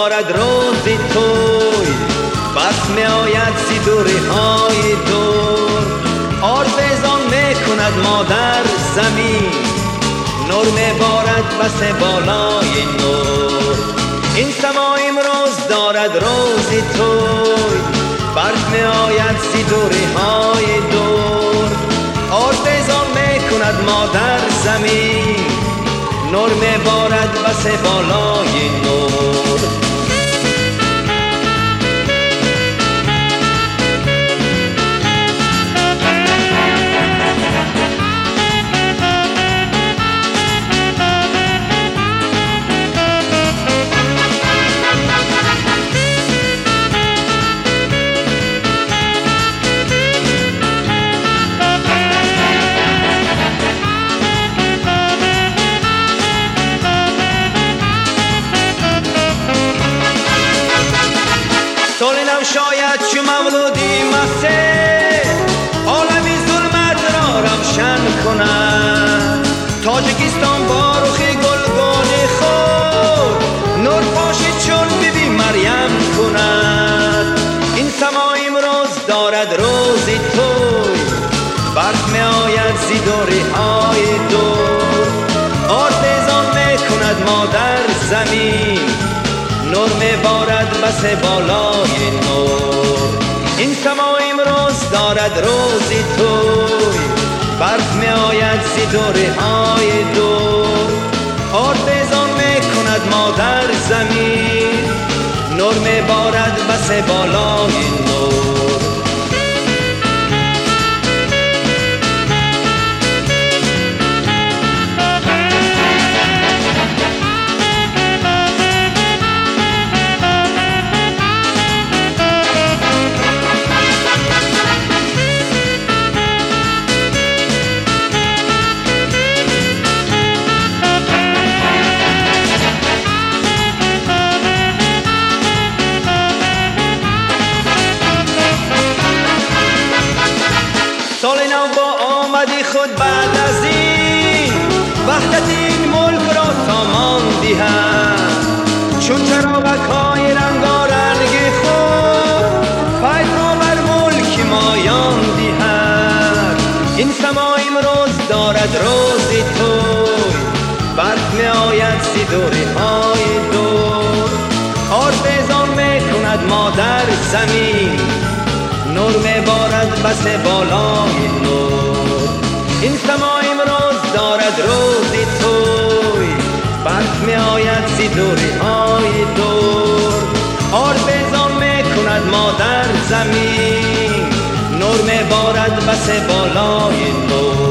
دارد روزی توی، برف می آید زی دوری های دور، آرزوان می کند مادر زمین، نور می بارد بس بالای نور. این سما امروز دارد روزی توی، برف می آید زی دوری های دور، آرزوان می کند مادر زمین، نور می بارد بس بالای نور. شاید چو مولودی مسیح عالمی ظلمت را روشن کند، تاجیکستان با رخ گلگون خود نور پاشی چون بیبی مریم کند. این سما امروز دارد روزی توی، برف می آید زی دوری های دور، آرزوان می کند مادر زمین، نور می بارد بس بالای نور. این سما امروز دارد روزی توی، برف می آید زی دوری های دور، آرزوان می کند مادر زمین، نور می بارد بس بالای نور. سال نو با آمدی خود بعد از این، وحدت این ملک را سامان دهد، چون چراغک های رنگارنگ خود فیض را بر ملک مایان دهد. این سما امروز دارد روزی توی، برف می آید زی دوری های دور، آرزوان می کند مادر زمین، نور می بارد بس بالای نور. این سما امروز دارد روزی توی، برف می آید زی دوری های دور، آرزوان می کند مادر زمین، نور می بارد بس بالای نور.